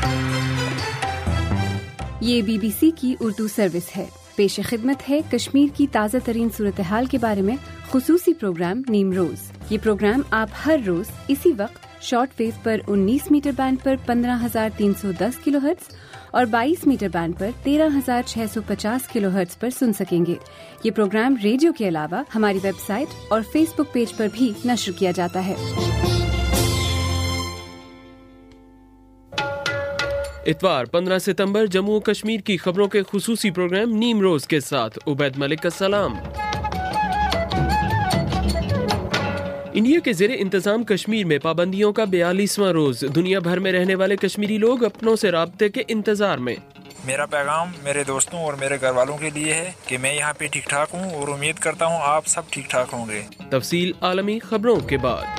یہ BBC کی Urdu service ہے۔ پیش خدمت ہے کشمیر کی تازہ ترین صورتحال کے بارے میں خصوصی پروگرام نیم روز۔ یہ پروگرام آپ ہر روز اسی وقت شارٹ ویو پر 19 میٹر بینڈ پر 15,310 کلو ہرٹز اور 22 میٹر بینڈ پر 13,650 کلو ہرٹز پر سن سکیں گے۔ یہ پروگرام ریڈیو کے علاوہ ہماری ویب سائٹ اور فیس بک پیج پر بھی نشر کیا جاتا ہے۔ اتوار 15 ستمبر جموں و کشمیر کی خبروں کے خصوصی پروگرام نیم روز کے ساتھ عبید ملک کا سلام۔ انڈیا کے زیر انتظام کشمیر میں پابندیوں کا 42واں روز، دنیا بھر میں رہنے والے کشمیری لوگ اپنوں سے رابطے کے انتظار میں۔ میرا پیغام میرے دوستوں اور میرے گھر والوں کے لیے ہے کہ میں یہاں پہ ٹھیک ٹھاک ہوں اور امید کرتا ہوں آپ سب ٹھیک ٹھاک ہوں گے۔ تفصیل عالمی خبروں کے بعد۔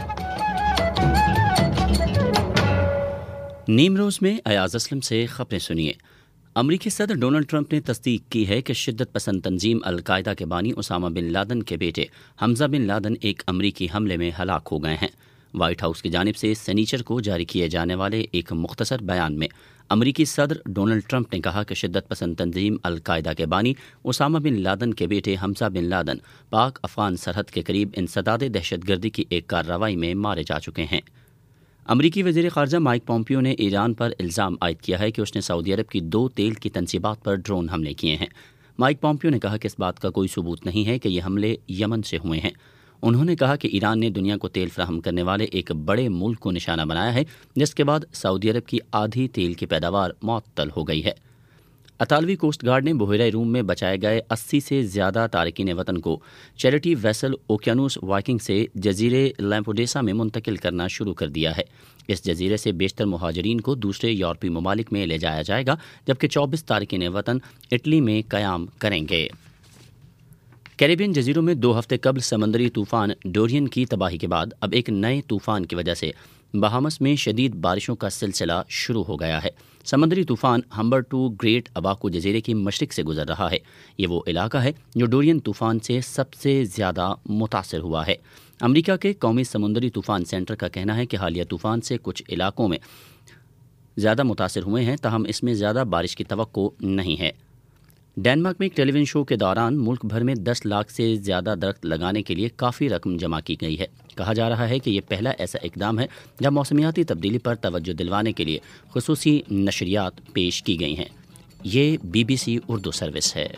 نیم روز میں ایاز اسلم سے خبریں سنیے۔ امریکی صدر ڈونلڈ ٹرمپ نے تصدیق کی ہے کہ شدت پسند تنظیم القاعدہ کے بانی اسامہ بن لادن کے بیٹے حمزہ بن لادن ایک امریکی حملے میں ہلاک ہو گئے ہیں۔ وائٹ ہاؤس کی جانب سے سنیچر کو جاری کیے جانے والے ایک مختصر بیان میں امریکی صدر ڈونلڈ ٹرمپ نے کہا کہ شدت پسند تنظیم القاعدہ کے بانی اسامہ بن لادن کے بیٹے حمزہ بن لادن پاک افغان سرحد کے قریب انسداد دہشت گردی کی ایک کارروائی میں مارے جا چکے ہیں۔ امریکی وزیر خارجہ مائک پومپیو نے ایران پر الزام عائد کیا ہے کہ اس نے سعودی عرب کی 2 تیل کی تنصیبات پر ڈرون حملے کیے ہیں۔ مائک پومپیو نے کہا کہ اس بات کا کوئی ثبوت نہیں ہے کہ یہ حملے یمن سے ہوئے ہیں۔ انہوں نے کہا کہ ایران نے دنیا کو تیل فراہم کرنے والے ایک بڑے ملک کو نشانہ بنایا ہے، جس کے بعد سعودی عرب کی آدھی تیل کی پیداوار معطل ہو گئی ہے۔ اطالوی کوسٹ گارڈ نے بحیرہ روم میں بچائے گئے 80 سے زیادہ تارکین وطن کو چیریٹی ویسل اوکیانوس وائکنگ سے جزیرے لیمپوڈیسا میں منتقل کرنا شروع کر دیا ہے۔ اس جزیرے سے بیشتر مہاجرین کو دوسرے یورپی ممالک میں لے جایا جائے گا، جبکہ 24 تارکین وطن اٹلی میں قیام کریں گے۔ کیریبین جزیروں میں 2 ہفتے قبل سمندری طوفان ڈورین کی تباہی کے بعد اب ایک نئے طوفان کی وجہ سے بہامس میں شدید بارشوں کا سلسلہ شروع ہو گیا ہے۔ سمندری طوفان ہمبرٹو گریٹ اباکو جزیرے کی مشرق سے گزر رہا ہے۔ یہ وہ علاقہ ہے جو ڈورین طوفان سے سب سے زیادہ متاثر ہوا ہے۔ امریکہ کے قومی سمندری طوفان سینٹر کا کہنا ہے کہ حالیہ طوفان سے کچھ علاقوں میں زیادہ متاثر ہوئے ہیں، تاہم اس میں زیادہ بارش کی توقع نہیں ہے۔ ڈنمارک میں ایک ٹیلی ویژن شو کے دوران ملک بھر میں 10 لاکھ سے زیادہ درخت لگانے کے لیے کافی رقم جمع کی گئی ہے۔ کہا جا رہا ہے کہ یہ پہلا ایسا اقدام ہے جب موسمیاتی تبدیلی پر توجہ دلوانے کے لیے خصوصی نشریات پیش کی گئی ہیں۔ یہ BBC اردو سروس ہے۔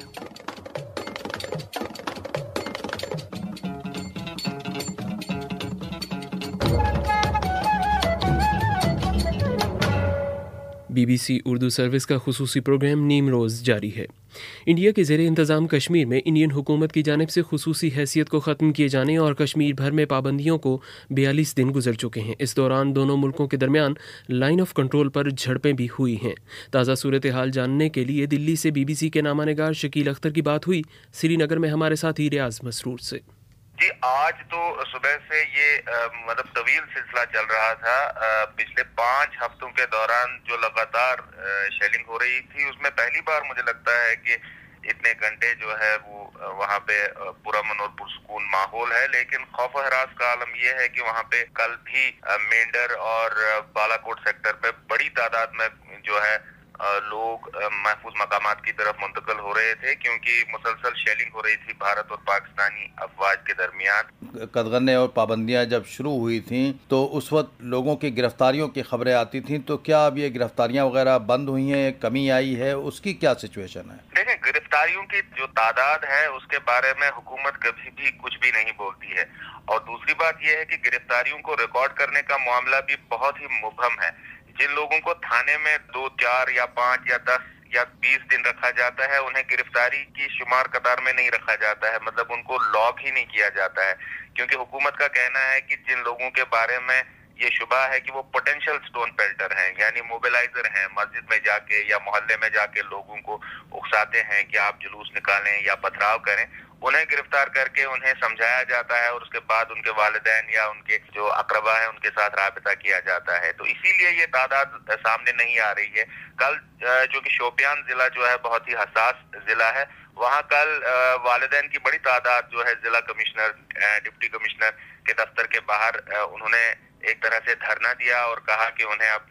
BBC اردو سروس کا خصوصی پروگرام نیم روز جاری ہے۔ انڈیا کے زیر انتظام کشمیر میں انڈین حکومت کی جانب سے خصوصی حیثیت کو ختم کیے جانے اور کشمیر بھر میں پابندیوں کو 42 دن گزر چکے ہیں۔ اس دوران دونوں ملکوں کے درمیان لائن آف کنٹرول پر جھڑپیں بھی ہوئی ہیں۔ تازہ صورتحال جاننے کے لیے دلی سے BBC کے نامہ نگار شکیل اختر کی بات ہوئی سری نگر میں ہمارے ساتھی ریاض مسرور سے۔ جی آج تو صبح سے یہ طویل سلسلہ چل رہا تھا۔ پچھلے 5 ہفتوں کے دوران جو لگاتار شیلنگ ہو رہی تھی، اس میں پہلی بار مجھے لگتا ہے کہ اتنے گھنٹے جو ہے وہ وہاں پہ پرامن اور پرسکون ماحول ہے، لیکن خوف و ہراس کا عالم یہ ہے کہ وہاں پہ کل بھی مینڈر اور بالا کوٹ سیکٹر پہ بڑی تعداد میں جو ہے لوگ محفوظ مقامات کی طرف منتقل ہو رہے تھے، کیونکہ مسلسل شیلنگ ہو رہی تھی بھارت اور پاکستانی افواج کے درمیان۔ قدغنیں اور پابندیاں جب شروع ہوئی تھیں تو اس وقت لوگوں کی گرفتاریوں کی خبریں آتی تھیں، تو کیا اب یہ گرفتاریاں وغیرہ بند ہوئی ہیں، کمی آئی ہے، اس کی کیا سچویشن ہے؟ دیکھیں، گرفتاریوں کی جو تعداد ہے اس کے بارے میں حکومت کبھی بھی کچھ بھی نہیں بولتی ہے، اور دوسری بات یہ ہے کہ گرفتاریوں کو ریکارڈ کرنے کا معاملہ بھی بہت ہی مبہم ہے۔ جن لوگوں کو تھانے میں 2، 4 یا 5 یا 10 یا 20 دن رکھا جاتا ہے، انہیں گرفتاری کی شمار قطار میں نہیں رکھا جاتا ہے، مطلب ان کو لاک ہی نہیں کیا جاتا ہے، کیونکہ حکومت کا کہنا ہے کہ جن لوگوں کے بارے میں یہ شبہ ہے کہ وہ پوٹینشل سٹون پیلٹر ہیں، یعنی موبلائزر ہیں، مسجد میں جا کے یا محلے میں جا کے لوگوں کو اکساتے ہیں کہ آپ جلوس نکالیں یا پتھراؤ کریں، انہیں گرفتار کر کے انہیں سمجھایا جاتا ہے، اور اس کے بعد ان کے والدین یا ان کے جو اقربا ہیں ان کے ساتھ رابطہ کیا جاتا ہے۔ تو اسی لیے یہ تعداد سامنے نہیں آ رہی ہے۔ کل جو کہ شوپیان ضلع جو ہے بہت ہی حساس ضلع ہے، وہاں کل والدین کی بڑی تعداد جو ہے ضلع کمشنر، ڈپٹی کمشنر کے دفتر کے باہر انہوں نے ایک طرح سے دھرنا دیا اور کہا کہ انہیں اپنے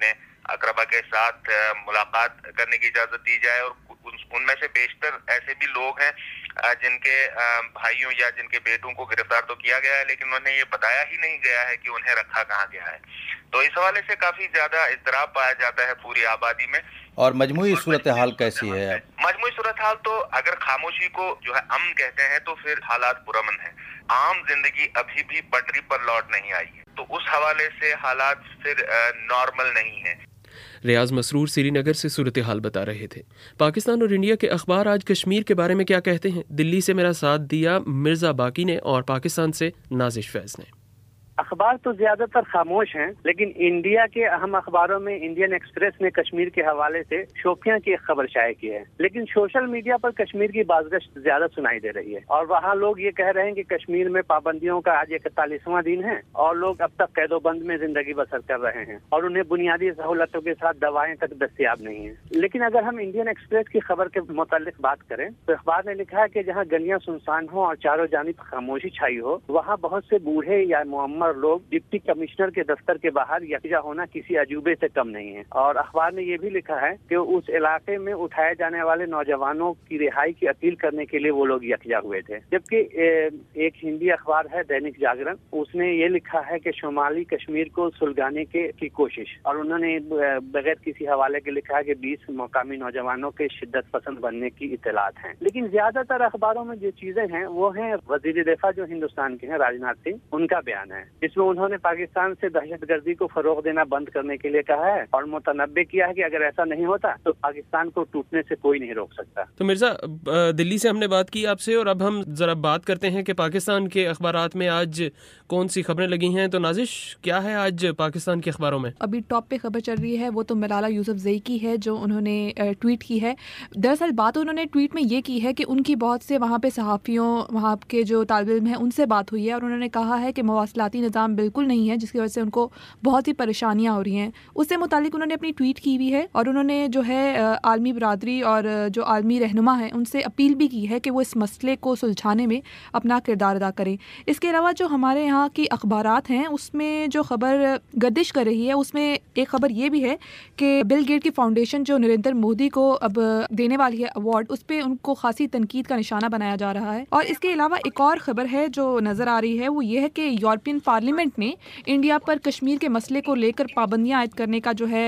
अकरबा के साथ मुलाकात करने की इजाज़त दी जाए, और उनमें से बेशतर ऐसे भी लोग हैं जिनके भाइयों या जिनके बेटों को गिरफ्तार तो किया गया है, लेकिन उन्हें ये बताया ही नहीं गया है कि उन्हें रखा कहाँ गया है। तो इस हवाले से काफ़ी ज़्यादा इज़्तिराब पाया जाता है पूरी आबादी में। और मजमूई सूरत हाल कैसी है? मजमूई सूरत हाल तो अगर खामोशी को जो है अमन कहते हैं तो फिर हालात पुरअमन है। आम जिंदगी अभी भी पटरी पर लौट नहीं आई है, तो उस हवाले से हालात फिर नॉर्मल नहीं है। रियाज मसरूर श्रीनगर से सूरत हाल बता रहे थे। पाकिस्तान और इंडिया के अखबार आज कश्मीर के बारे में क्या कहते हैं? दिल्ली से मेरा साथ दिया मिर्जा बाकी ने और पाकिस्तान से नाजिश फैज ने। अखबार तो ज्यादातर खामोश हैं, लेकिन इंडिया के अहम अखबारों में इंडियन एक्सप्रेस ने कश्मीर के हवाले से शोपियां की एक खबर शाये की है, लेकिन सोशल मीडिया पर कश्मीर की बाज़गश्त ज्यादा सुनाई दे रही है और वहाँ लोग ये कह रहे हैं कि कश्मीर में पाबंदियों का आज 41वां दिन है और लोग अब तक कैदोबंद में जिंदगी बसर कर रहे हैं और उन्हें बुनियादी सहूलतों के साथ दवाएं तक दस्तियाब नहीं है। लेकिन अगर हम इंडियन एक्सप्रेस की खबर के मुतालिक बात करें तो अखबार ने लिखा है कि जहाँ गलियां सुनसान हो और चारों जानिब खामोशी छाई हो, वहाँ बहुत से बूढ़े या मुअम्मर लोग डिप्टी कमिश्नर के दफ्तर के बाहर यकजा होना किसी अजूबे से कम नहीं है। और अखबार ने यह भी लिखा है कि उस इलाके में उठाए जाने वाले नौजवानों की रिहाई की अपील करने के लिए वो लोग यकजा हुए थे। जबकि एक हिंदी अखबार है दैनिक जागरण, उसने ये लिखा है कि शुमाली कश्मीर को सुलगाने की कोशिश, और उन्होंने बगैर किसी हवाले के लिखा है कि 20 मकामी नौजवानों के शिद्दत पसंद बनने की इत्तलात हैं। लेकिन ज्यादातर अखबारों में जो चीजें हैं वो हैं वजीर दिफा जो हिंदुस्तान के हैं राजनाथ सिंह, उनका बयान है जिसमें उन्होंने पाकिस्तान से दहशतगर्दी को फरोग देना बंद करने के लिए कहा है और मुतनब्बे किया है कि अगर ऐसा नहीं होता तो पाकिस्तान को टूटने से कोई नहीं रोक सकता। तो मिर्जा, दिल्ली से हमने बात की आपसे और अब हम जरा बात करते हैं कि पाकिस्तान के अखबारात में आज कौन सी खबरें लगी हैं। तो नाजिश, क्या है आज पाकिस्तान के अखबारों में? अभी टॉप पे खबर चल रही है वो तो मलाला यूसुफजई की है, जो उन्होंने ट्वीट की है। दरअसल बात उन्होंने ट्वीट में ये की है कि उनकी बहुत से वहाँ पे सहाफ़ियों, वहाँ के जो तालिब इल्म हैं उनसे बात हुई है और उन्होंने कहा है कि मवासलाती निज़ाम बिल्कुल नहीं है, जिसकी वजह से उनको बहुत ही परेशानियाँ हो रही हैं। उससे मुतालिक उन्होंने अपनी ट्वीट की भी है और उन्होंने जो है आलमी बरादरी और जो आलमी रहनुमा है उनसे अपील भी की है कि वो इस मसले को सुलझाने में अपना किरदार अदा करें। इसके अलावा जो हमारे यहाँ की अखबारात हैं उसमें जो खबर गर्दिश कर रही है उसमें एक खबर ये भी है कि बिल गेट की फाउंडेशन जो नरेंद्र मोदी को अब देने वाली है अवार्ड, उस पर उनको खासी तनकीद का निशाना बनाया जा रहा है। और इसके अलावा एक और ख़बर है जो नज़र आ रही है वो ये है कि यूरोपियन पार्लियामेंट ने इंडिया पर कश्मीर के मसले को लेकर पाबंदियां आयद करने का जो है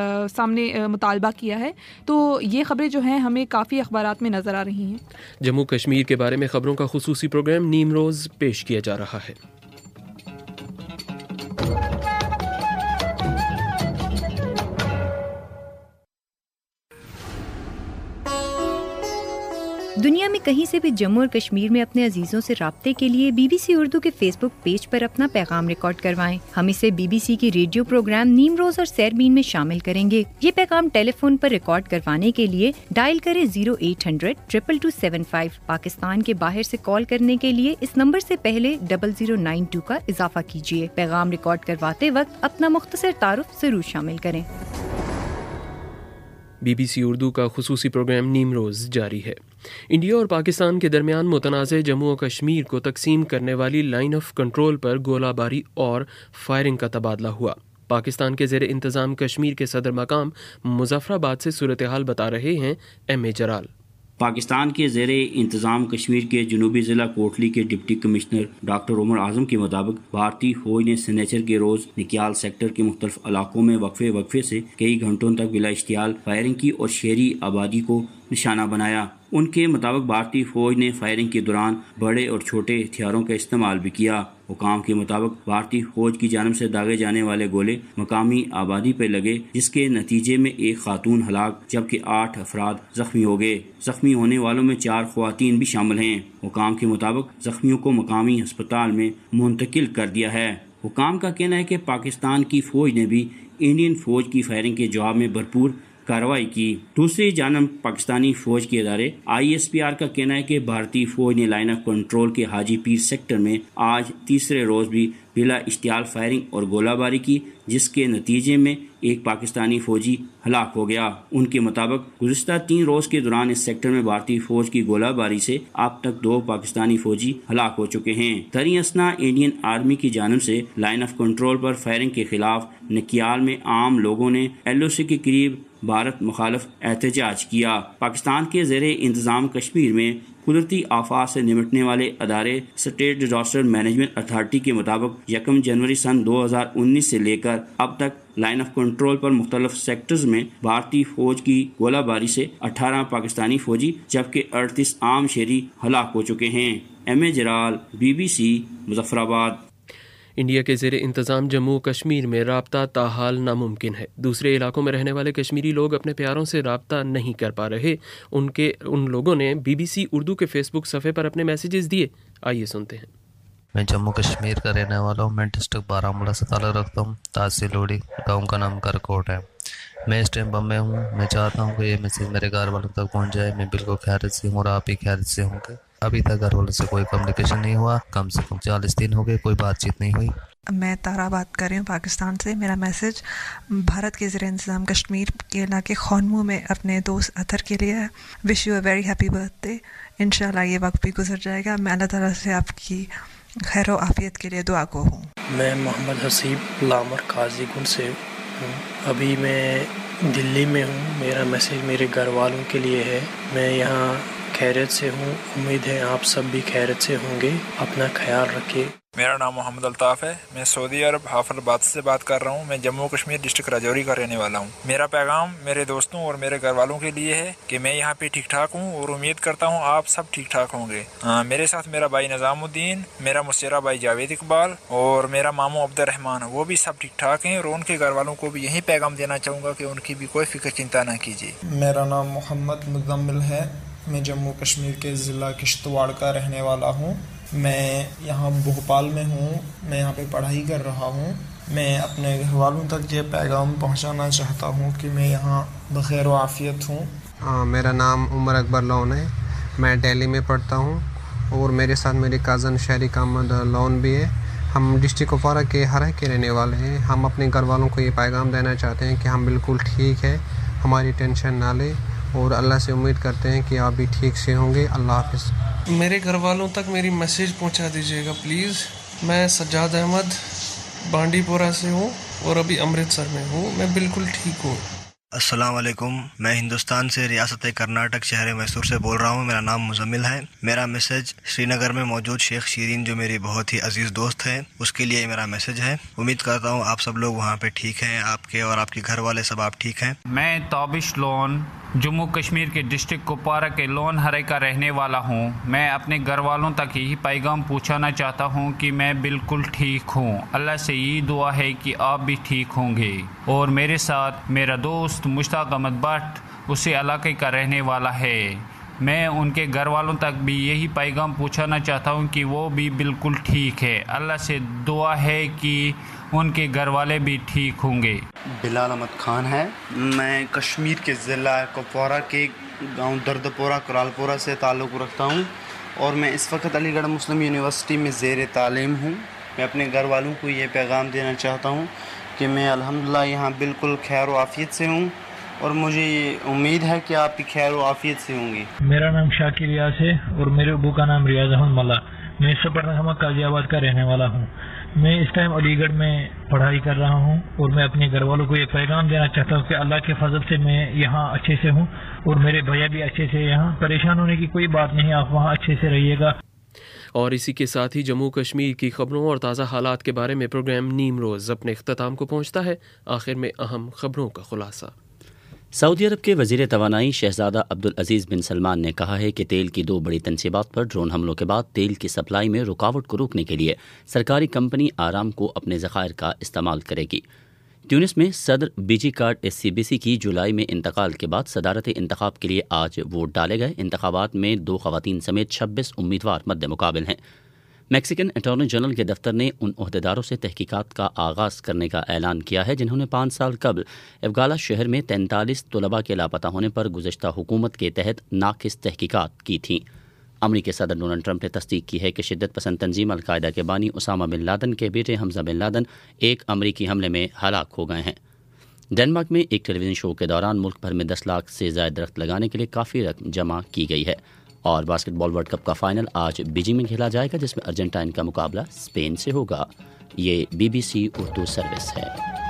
सामने मुतालबा किया है। तो ये खबरें जो हैं हमें काफ़ी अखबारात में नज़र आ रही हैं। जम्मू कश्मीर के बारे में खबरों का खुसूसी प्रोग्राम नीम रोज़ पेश किया जा रहा है। दुनिया में कहीं से भी जम्मू और कश्मीर में अपने अजीजों से राब्ते के लिए BBC उर्दू के फेसबुक पेज पर अपना पैगाम रिकॉर्ड करवाएं। हम इसे BBC की रेडियो प्रोग्राम नीम रोज और सैरबीन में शामिल करेंगे। ये पैगाम टेलीफोन पर रिकॉर्ड करवाने के लिए डायल करें 0800 22275। पाकिस्तान के बाहर से कॉल करने के लिए इस नंबर से पहले 0092 का इजाफा कीजिए। पैगाम रिकॉर्ड करवाते वक्त अपना मुख्तसर तारुफ जरूर शामिल करें। BBC उर्दू का खुसूसी प्रोग्राम नीम रोज़ जारी है। इंडिया और पाकिस्तान के दरमियान मुतनाज़ जम्मू और कश्मीर को तकसीम करने वाली लाइन ऑफ कंट्रोल पर गोलाबारी और फायरिंग का तबादला हुआ। पाकिस्तान के ज़ेरे इंतज़ाम कश्मीर के सदर मकाम मुजफ्फराबाद से सूरत हाल बता रहे हैं M.A. जलाल। पाकिस्तान के ज़ेरे इंतज़ाम कश्मीर के जनूबी ज़िला कोटली के deputy commissioner doctor Umar Azam के मुताबिक भारतीय फौज ने सनेचर के रोज़ निक्याल सेक्टर के मुख्तलिफ इलाकों में वक्फे से कई घंटों तक बिला इश्तियाल फायरिंग की और शहरी आबादी को निशाना बनाया। उनके मुताबिक भारतीय फौज ने फायरिंग के दौरान बड़े और छोटे हथियारों का इस्तेमाल भी किया। हुकाम के मुताबिक भारतीय फौज की जानिब से दागे जाने वाले गोले मकामी आबादी पर लगे, जिसके नतीजे में एक खातून हलाक जबकि 8 अफराद जख्मी हो गए। जख्मी होने वालों में 4 ख्वातीन भी शामिल हैं। हुकाम के मुताबिक जख्मियों को मकामी अस्पताल में मुंतकिल कर दिया है। हुकाम का कहना है कि पाकिस्तान की फौज ने भी इंडियन फौज की फायरिंग के जवाब में भरपूर कार्रवाई की। दूसरी जानब पाकिस्तानी फौज के इदारे ISPR का कहना है कि भारतीय फौज ने लाइन ऑफ कंट्रोल के हाजी पीर सेक्टर में आज तीसरे रोज भी बिला इश्तियाल फायरिंग और गोलाबारी की, जिसके नतीजे में एक पाकिस्तानी फौजी हलाक हो गया। उनके मुताबिक गुज़िश्ता 3 रोज के दौरान इस सेक्टर में भारतीय फौज की गोलाबारी से अब तक 2 पाकिस्तानी फौजी हलाक हो चुके हैं। तरी असना इंडियन आर्मी की जानिब से लाइन ऑफ कंट्रोल पर फायरिंग के खिलाफ नकियाल में आम लोगों ने LOC के करीब भारत मुखालिफ एहतजाज किया। पाकिस्तान के ज़ेरे इंतज़ाम कश्मीर में कुदरती आफात से निपटने वाले अदारे स्टेट डिजास्टर मैनेजमेंट अथॉरिटी के मुताबिक 1 जनवरी सन 2019 से लेकर अब तक लाइन ऑफ कंट्रोल पर मुख्तलिफ सेक्टर्स में भारतीय फौज की गोलाबारी से 18 पाकिस्तानी फौजी जबकि 38 आम शहरी हलाक हो चुके हैं। MA जलाल, BBC, मुजफ्फराबाद। इंडिया के ज़ेरे इंतज़ाम जम्मू कश्मीर में राब्ता ताहाल नामुमकिन है। दूसरे इलाकों में रहने वाले कश्मीरी लोग अपने प्यारों से राब्ता नहीं कर पा रहे। उन लोगों ने BBC उर्दू के फेसबुक सफ़े पर अपने मैसेजेस दिए। आइए सुनते हैं। मैं जम्मू कश्मीर का रहने वाला हूँ। मैं डिस्ट्रिक्ट बारामूला से ताल्लुक़ रखता हूँ। तहसील लोड़ी, गाँव का नाम करकोट है। मैं इस टाइम बम में हूँ। मैं चाहता हूँ कि ये मैसेज मेरे घर वालों तक पहुँच जाए। मैं बिल्कुल खैरियत से हूँ और आप ही खैरियत से होंगे। अभी तक घर वालों से कोई कम्युनिकेशन नहीं हुआ, कम से कम 40 दिन हो गए, कोई बातचीत नहीं हुई। मैं तारा बात कर रही हूँ पाकिस्तान से। मेरा मैसेज भारत के ज़ेरे इंतज़ाम कश्मीर के इलाके खौनमू में अपने दोस्त अतर के लिए है। Wish you a very happy birthday. इंशाल्लाह ये वक्त भी गुजर जाएगा। मैं अल्लाह ताला से आपकी खैर व आफियत के लिए दुआ को हूँ। मैं मोहम्मद हसीब लामर काजीगुंड से हूँ। अभी मैं दिल्ली में हूँ। मेरा मैसेज मेरे घर वालों के लिए है। मैं यहाँ खैरियत से हूँ। उम्मीद है आप सब भी खैरियत से होंगे। अपना ख्याल रखिए। मेरा नाम मोहम्मद अल्ताफ़ है। मैं सऊदी अरब हाफिज़ाबाद से बात कर रहा हूँ। मैं जम्मू कश्मीर डिस्ट्रिक्ट राजौरी का रहने वाला हूँ। मेरा पैगाम मेरे दोस्तों और मेरे घर वालों के लिए है कि मैं यहाँ पे ठीक ठाक हूँ और उम्मीद करता हूँ आप सब ठीक ठाक होंगे। मेरे साथ मेरा भाई निज़ामुद्दीन, मेरा मुस्सेरा भाई जावेद इकबाल और मेरा मामू अब्दुर्रहमान, वो भी सब ठीक ठाक हैं और उनके घर वालों को भी यही पैगाम देना चाहूँगा कि उनकी भी कोई फिक्र चिंता ना कीजिए। मेरा नाम मोहम्मद मुज़म्मिल है। मैं जम्मू कश्मीर के ज़िला किश्तवाड़ का रहने वाला हूँ। मैं यहाँ भोपाल में हूँ। मैं यहाँ पे पढ़ाई कर रहा हूँ। मैं अपने घर वालों तक ये पैगाम पहुँचाना चाहता हूँ कि मैं यहाँ बखैर व आफियत हूँ। मेरा नाम उमर अकबर लोन है। मैं दिल्ली में पढ़ता हूँ और मेरे साथ मेरे कज़न शरीक अहमद लोन भी है। हम डिस्ट्रिक्ट कुपवारा के हरह के रहने वाले हैं। हम अपने घर वालों को ये पैगाम देना चाहते हैं कि हम बिल्कुल ठीक है, हमारी टेंशन ना ले और अल्लाह से उम्मीद करते हैं कि आप भी ठीक से होंगे। अल्लाह हाफ़िज़। मेरे घर वालों तक मेरी मैसेज पहुंचा दीजिएगा प्लीज़। मैं सज्जाद अहमद बांडीपोरा से हूं और अभी अमृतसर में हूं। मैं बिल्कुल ठीक हूं। अस्सलाम वालेकुम। मैं हिंदुस्तान से रियासत कर्नाटक शहर मैसूर से बोल रहा हूँ। मेरा नाम मुजम्मिल है। मेरा मैसेज श्रीनगर में मौजूद शेख शीरीन जो मेरी बहुत ही अजीज़ दोस्त है उसके लिए मेरा मैसेज है। उम्मीद करता हूँ आप सब लोग वहाँ पे ठीक हैं, आपके और आपके घर वाले सब आप ठीक हैं। मैं ताबिश लोन जम्मू कश्मीर के डिस्ट्रिक्ट कुपवारा के लोन हरे का रहने वाला हूँ। मैं अपने घर वालों तक यही पैगाम पहुँचाना चाहता हूँ कि मैं बिल्कुल ठीक हूँ। अल्लाह से यही दुआ है कि आप भी ठीक होंगे। और मेरे साथ मेरा दोस्त मुश्ताक अहमद भट्ट उसी इलाके का रहने वाला है। मैं उनके घर वालों तक भी यही पैगाम पहुँचाना चाहता हूँ कि वो भी बिल्कुल ठीक है। अल्लाह से दुआ है कि उनके घर वाले भी ठीक होंगे। बिलाल अहमद खान है। मैं कश्मीर के ज़िला कुपवारा के गांव दर्दपुरा कुरालपुरा से ताल्लुक़ रखता हूं और मैं इस वक्त अलीगढ़ मुस्लिम यूनिवर्सिटी में ज़ेर तालीम हूं। मैं अपने घर वालों को ये पैगाम देना चाहता हूं कि मैं अल्हम्दुलिल्लाह यहाँ बिल्कुल खैर व आफ़ियत से हूँ और मुझे उम्मीद है कि आप भी खैर व आफ़ियत से होंगी। मेरा नाम शाकिर रियाज है और मेरे अबू का नाम रियाज अहमद मल्ला। मैं सफरनामा गाजियाबाद का रहने वाला हूँ। मैं इस टाइम अलीगढ़ में पढ़ाई कर रहा हूँ और मैं अपने घर वालों को ये पैगाम देना चाहता हूँ कि अल्लाह के फजल से मैं यहाँ अच्छे से हूँ और मेरे भैया भी अच्छे से। यहाँ परेशान होने की कोई बात नहीं, आप वहाँ अच्छे से रहिएगा। और इसी के साथ ही जम्मू कश्मीर की खबरों और ताज़ा हालात के बारे में प्रोग्राम नीम रोज़ अपने इख्तिताम को पहुँचता है। आखिर में अहम खबरों का खुलासा। सऊदी अरब के वज़ीर तवानाई शहज़ादा अब्दुल अज़ीज़ बिन सलमान ने कहा है कि तेल की 2 बड़ी तनसीबात पर ड्रोन हमलों के बाद तेल की सप्लाई में रुकावट को रोकने के लिए सरकारी कंपनी आराम को अपने ज़खायर का इस्तेमाल करेगी। ट्यूनिस में सदर बीजी कार्ड SCBC की जुलाई में इंतकाल के बाद सदारती इंतखाब के लिए आज वोट डाले गए। इंतखाबात में 2 ख़वातीन समेत 26 उम्मीदवार मद्दे मुकाबिल हैं। میکسیکن اٹارنی جنرل کے دفتر نے ان عہدیداروں سے تحقیقات کا آغاز کرنے کا اعلان کیا ہے جنہوں نے 5 سال قبل افگالا شہر میں 43 طلباء کے لاپتہ ہونے پر گزشتہ حکومت کے تحت ناقص تحقیقات کی تھیں۔ امریکی صدر ڈونلڈ ٹرمپ نے تصدیق کی ہے کہ شدت پسند تنظیم القاعدہ کے بانی اسامہ بن لادن کے بیٹے حمزہ بن لادن ایک امریکی حملے میں ہلاک ہو گئے ہیں۔ ڈنمارک میں ایک ٹیلی ویژن شو کے دوران ملک بھر میں 10 لاکھ سے زائد درخت لگانے کے لیے کافی رقم جمع کی گئی ہے۔ اور باسکٹ بال ورلڈ کپ کا فائنل آج بیجنگ میں کھیلا جائے گا جس میں ارجنٹائن کا مقابلہ اسپین سے ہوگا۔ یہ BBC اردو سروس ہے۔